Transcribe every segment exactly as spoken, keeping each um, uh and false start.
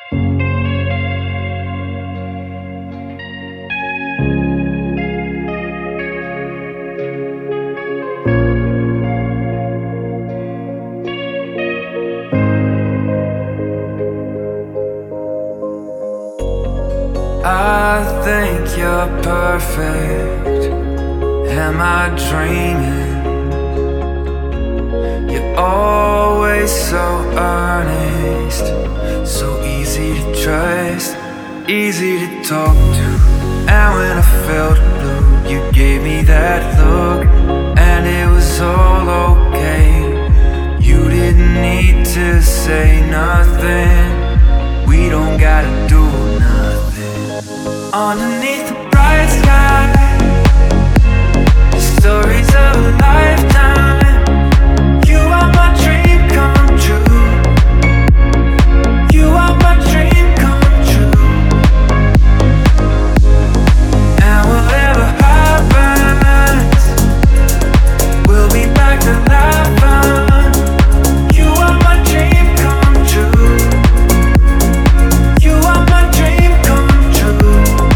I think you're perfect. Am I dreaming? You're always so earnest, so easy to trust, easy to talk to. And when I felt blue, you gave me that look, and it was all okay. You didn't need to say nothing. We don't gotta do nothing. Underneath the bright sky, the stories of a lifetime. You are my dream come true. You are my dream come true. And whatever happens, we'll be back to laughing. You are my dream come true. You are my dream come true.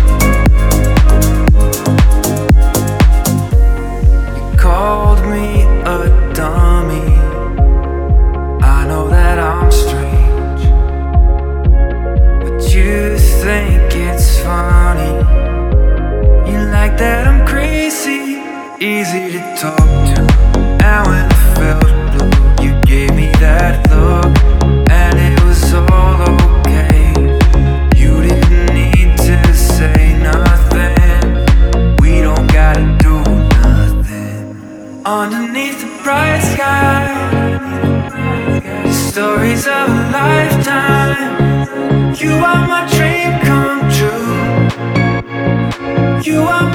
You called me a dummy. I know that I'm strange, but you think it's funny. You like that I'm crazy, easy to talk to. And when I felt blue, you gave me that look, and it was all okay. You didn't need to say nothing. We don't gotta do nothing. Underneath the bright sky, the stories of a lifetime. You are my dream come true. You are